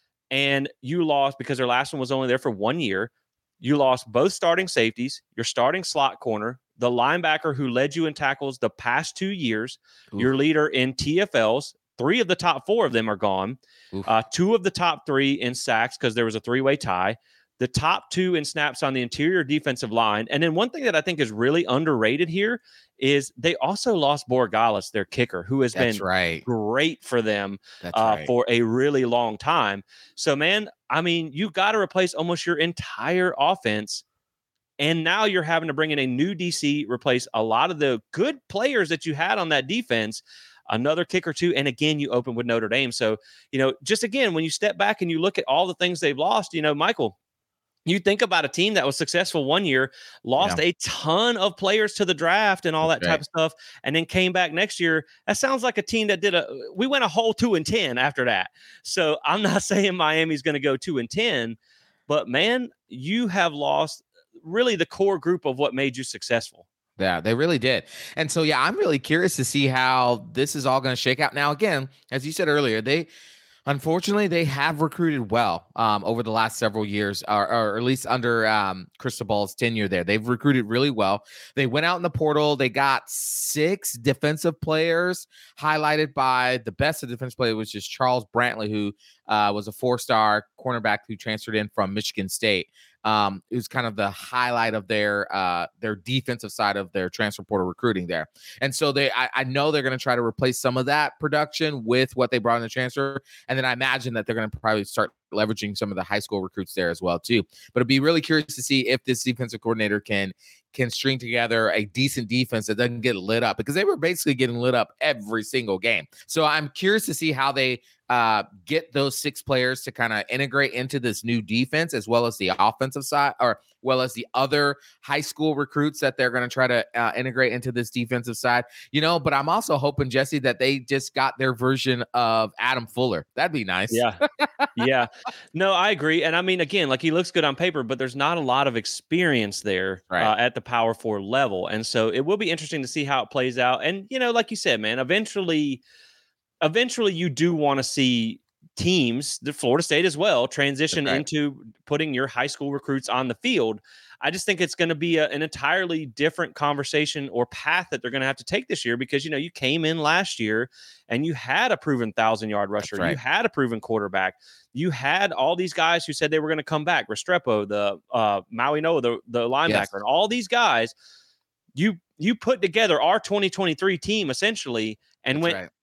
And you lost because their last one was only there for one year. You lost both starting safeties, your starting slot corner, the linebacker who led you in tackles the past two years, Ooh. your leader in T F Ls. Three of the top four of them are gone. Uh, two of the top three in sacks because there was a three-way tie. The top two in snaps on the interior defensive line. And then one thing that I think is really underrated here is they also lost Borregales, their kicker, who has That's been right. great for them uh, right. for a really long time. So, man, I mean, you've got to replace almost your entire offense. And now you're having to bring in a new D C, replace a lot of the good players that you had on that defense. Another kicker too. And again, you open with Notre Dame. So, you know, just again, when you step back and you look at all the things they've lost, you know, Michael, you think about a team that was successful one year, lost yeah. a ton of players to the draft and all That's that type right. of stuff, and then came back next year. That sounds like a team that did a, we went a whole two and ten after that. So I'm not saying Miami's going to go two and ten, but man, you have lost really the core group of what made you successful. Yeah, they really did. And so, yeah, I'm really curious to see how this is all going to shake out. Now, again, as you said earlier, they unfortunately they have recruited well um, over the last several years, or, or at least under um, Cristobal's tenure there. They've recruited really well. They went out in the portal. They got six defensive players, highlighted by the best of defensive player, which is Charles Brantley, who uh, was a four-star cornerback who transferred in from Michigan State. Um, it was kind of the highlight of their uh, their defensive side of their transfer portal recruiting there. And so they, I, I know they're going to try to replace some of that production with what they brought in the transfer. And then I imagine that they're going to probably start leveraging some of the high school recruits there as well too. But it'd be really curious to see if this defensive coordinator can can string together a decent defense that doesn't get lit up, because they were basically getting lit up every single game. So I'm curious to see how they uh, get those six players to kind of integrate into this new defense, as well as the offensive side, or well as the other high school recruits that they're going to try to uh, integrate into this defensive side, you know. But I'm also hoping, Jesse, that they just got their version of Adam Fuller. That'd be nice. Yeah. Yeah. No, I agree. And I mean, again, like, he looks good on paper, but there's not a lot of experience there right. uh, at the Power Four level. And so it will be interesting to see how it plays out. And, you know, like you said, man, eventually, eventually you do want to see teams, the Florida State as well, transition right. into putting your high school recruits on the field. I just think it's going to be a, an entirely different conversation or path that they're going to have to take this year, because, you know, you came in last year and you had a proven thousand yard rusher. Right. You had a proven quarterback. You had all these guys who said they were going to come back. Restrepo, the uh, Maui Noah, the, the linebacker, yes. and all these guys. You you put together our twenty twenty-three team essentially and That's went right.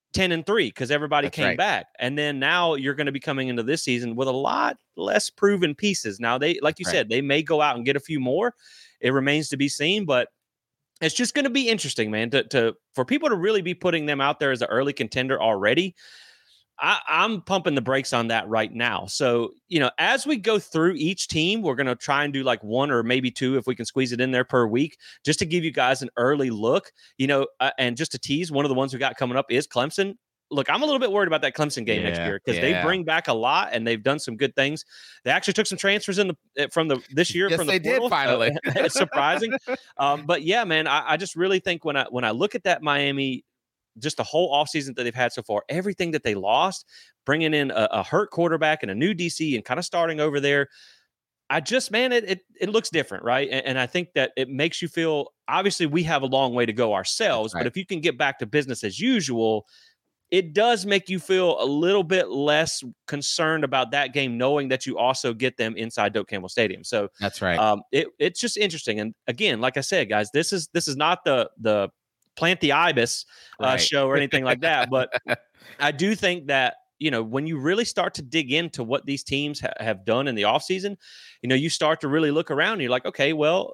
ten and three because everybody That's came right. back. And then now you're going to be coming into this season with a lot less proven pieces. Now, they, like you That's right. said, they may go out and get a few more. It remains to be seen, but it's just going to be interesting, man, to, to for people to really be putting them out there as an early contender already. I, I'm pumping the brakes on that right now. So, you know, as we go through each team, we're going to try and do like one or maybe two, if we can squeeze it in there per week, just to give you guys an early look, you know, uh, and just to tease, one of the ones we got coming up is Clemson. Look, I'm a little bit worried about that Clemson game Yeah, next year because yeah. they bring back a lot and they've done some good things. They actually took some transfers in the from the this year Yes, from the they portal. did finally. Uh, it's surprising, um, but yeah, man, I, I just really think when I when I look at that Miami, just the whole offseason that they've had so far, everything that they lost, bringing in a, a hurt quarterback and a new D C and kind of starting over there. I just, man, it it, it looks different, right? And, and I think that it makes you feel, obviously, we have a long way to go ourselves, right. but if you can get back to business as usual, it does make you feel a little bit less concerned about that game, knowing that you also get them inside Doak Campbell Stadium. So that's right. Um, it, it's just interesting. And again, like I said, guys, this is this is not the the plant the ibis uh, Right. show or anything like that. But I do think that, you know, when you really start to dig into what these teams ha- have done in the offseason, you know, you start to really look around and you're like, okay, well,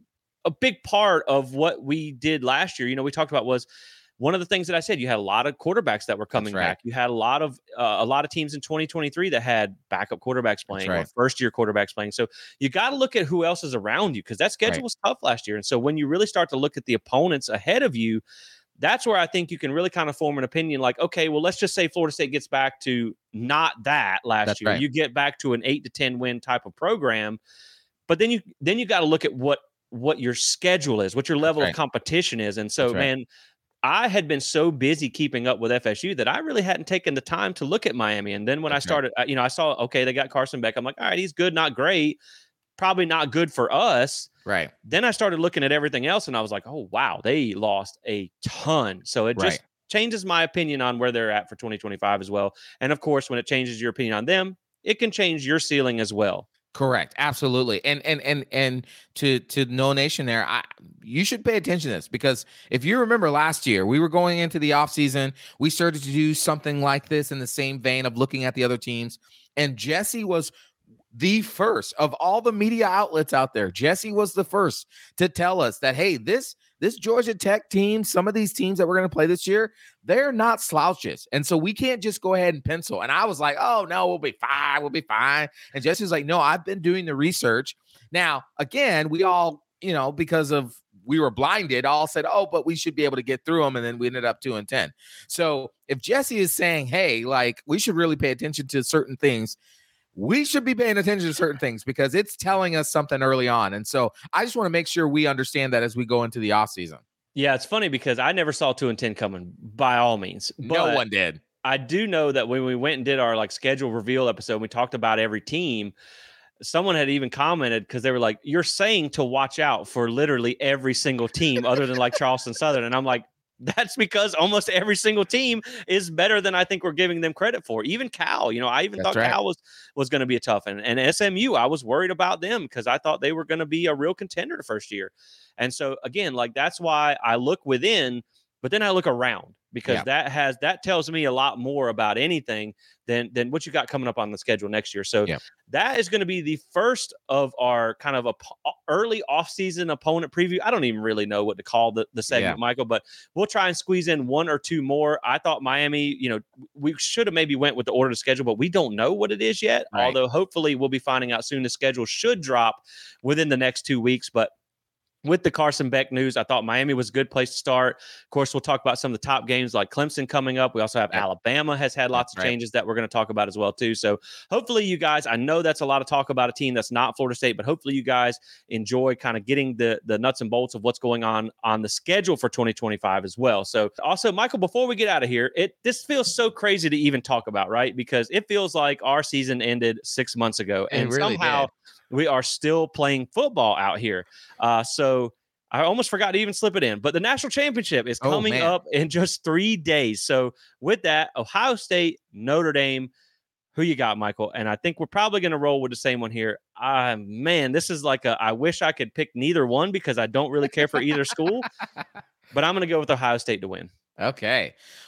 a big part of what we did last year, you know, we talked about was one of the things that I said, you had a lot of quarterbacks that were coming right. back. You had a lot of uh, a lot of teams in twenty twenty-three that had backup quarterbacks playing right. or first year quarterbacks playing. So you got to look at who else is around you because that schedule right. was tough last year. And so when you really start to look at the opponents ahead of you, that's where I think you can really kind of form an opinion like, okay, well, let's just say Florida State gets back to not that last That's year. right. You get back to an eight to ten win type of program. But then you then you got to look at what what your schedule is, what your level right. of competition is. And so, right. man, I had been so busy keeping up with F S U that I really hadn't taken the time to look at Miami. And then when That's I started, right. you know, I saw, okay, they got Carson Beck. I'm like, all right, he's good, not great, probably not good for us. Right. Then I started looking at everything else and I was like, oh, wow, they lost a ton. So it right. just changes my opinion on where they're at for twenty twenty-five as well. And of course, when it changes your opinion on them, it can change your ceiling as well. Correct. Absolutely. And and and and to to No Nation there, I you should pay attention to this because if you remember last year, we were going into the offseason, we started to do something like this in the same vein of looking at the other teams. And Jesse was the first of all the media outlets out there. Jesse was the first to tell us that, hey, this this Georgia Tech team, some of these teams that we're going to play this year, they're not slouches. And so we can't just go ahead and pencil. And I was like, oh, no, we'll be fine. We'll be fine. And Jesse's like, no, I've been doing the research. Now, again, we all, you know, because of we were blinded, all said, oh, but we should be able to get through them. And then we ended up two and ten. So if Jesse is saying, hey, like we should really pay attention to certain things, we should be paying attention to certain things because it's telling us something early on. And so I just want to make sure we understand that as we go into the offseason. Yeah, it's funny because I never saw two and ten coming by all means. No one did. I do know that when we went and did our like schedule reveal episode, we talked about every team. Someone had even commented because they were like, you're saying to watch out for literally every single team other than like Charleston Southern. And I'm like, that's because almost every single team is better than I think we're giving them credit for. Even Cal, you know, I even That's thought right. Cal was was going to be a tough and, and S M U. I was worried about them because I thought they were going to be a real contender the first year. And so again, like that's why I look within, but then I look around because Yeah. that has that tells me a lot more about anything than than what you got coming up on the schedule next year. So Yeah. that is going to be the first of our kind of a early offseason opponent preview. I don't even really know what to call the, the segment, Yeah. Michael, but we'll try and squeeze in one or two more. I thought Miami, you know, we should have maybe went with the order to schedule, but we don't know what it is yet. Right. Although hopefully we'll be finding out soon. The schedule should drop within the next two weeks, but with the Carson Beck news, I thought Miami was a good place to start. Of course, we'll talk about some of the top games like Clemson coming up. We also have Yep. Alabama has had lots That's of right. changes that we're going to talk about as well, too. So hopefully you guys, I know that's a lot of talk about a team that's not Florida State, but hopefully you guys enjoy kind of getting the, the nuts and bolts of what's going on on the schedule for twenty twenty-five as well. So also, Michael, before we get out of here, it this feels so crazy to even talk about, right? Because it feels like our season ended six months ago. It And really somehow did. we are still playing football out here. Uh, so I almost forgot to even slip it in, but the national championship is Oh, coming man. up in just three days. So with that, Ohio State, Notre Dame, who you got, Michael? And I think we're probably going to roll with the same one here. Uh, man, this is like a, I wish I could pick neither one because I don't really care for either school, but I'm going to go with Ohio State to win. Okay.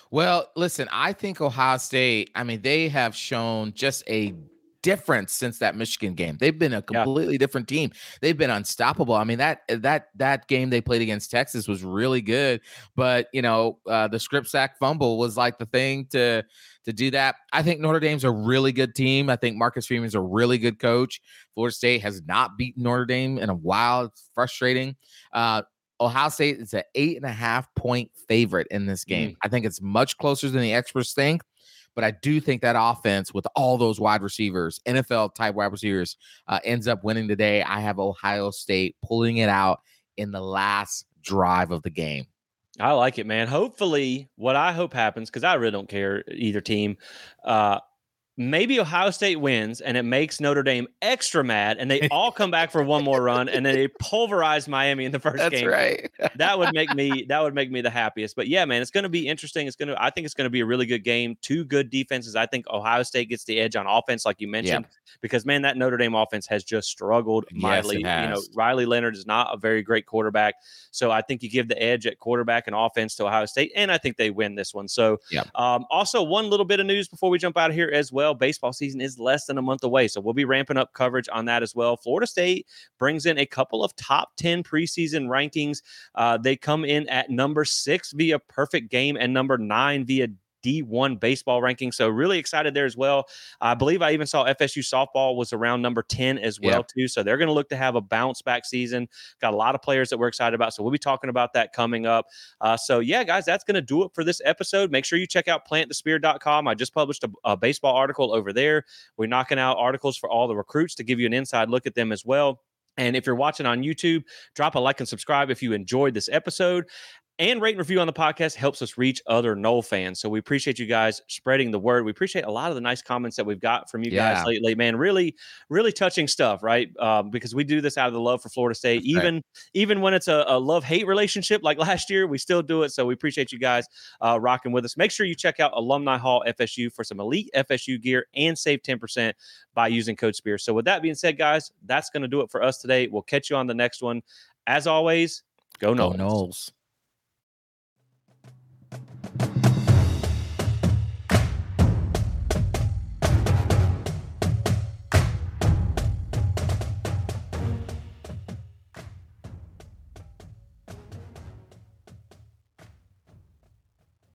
Well, listen, I think Ohio State, I mean, they have shown just a difference since that Michigan game. They've been a Yeah. completely different team. They've been unstoppable. I mean, that that that game they played against Texas was really good, but you know, uh, the script sack fumble was like the thing to to do that. I think Notre Dame's a really good team. I think Marcus Freeman's a really good coach. Florida State has not beaten Notre Dame in a while. It's frustrating. Uh, Ohio State is an eight and a half point favorite in this game. Mm. I think it's much closer than the experts think, but I do think that offense with all those wide receivers, N F L type wide receivers, uh, ends up winning today. I have Ohio State pulling it out in the last drive of the game. I like it, man. Hopefully, what I hope happens, because I really don't care either team. Uh, Maybe Ohio State wins and it makes Notre Dame extra mad and they all come back for one more run and then they pulverize Miami in the first That's game. right. That would make me that would make me the happiest. But yeah, man, it's going to be interesting. It's going to I think it's going to be a really good game. Two good defenses. I think Ohio State gets the edge on offense like you mentioned Yeah. because man, that Notre Dame offense has just struggled Yes, mightily. it has. You know, Riley Leonard is not a very great quarterback. So I think you give the edge at quarterback and offense to Ohio State and I think they win this one. So Yeah. um, also one little bit of news before we jump out of here as well. Baseball season is less than a month away. So we'll be ramping up coverage on that as well. Florida State brings in a couple of top ten preseason rankings. Uh, they come in at number six via perfect game and number nine via D one baseball ranking. So really excited there as well. I believe I even saw F S U softball was around number ten as well, Yep. too. So they're going to look to have a bounce back season. Got a lot of players that we're excited about. So we'll be talking about that coming up. Uh, so yeah, guys, that's going to do it for this episode. Make sure you check out plant the spear dot com. I just published a, a baseball article over there. We're knocking out articles for all the recruits to give you an inside look at them as well. And if you're watching on YouTube, drop a like and subscribe if you enjoyed this episode. And rate and review on the podcast helps us reach other Nole fans. So we appreciate you guys spreading the word. We appreciate a lot of the nice comments that we've got from you Yeah. guys lately, man. Really, really touching stuff, right? Um, because we do this out of the love for Florida State. That's right. Even even when it's a, a love-hate relationship like last year, we still do it. So we appreciate you guys uh, rocking with us. Make sure you check out Alumni Hall F S U for some elite F S U gear and save ten percent by using code SPEAR. So with that being said, guys, that's going to do it for us today. We'll catch you on the next one. As always, go Noles. Go Noles.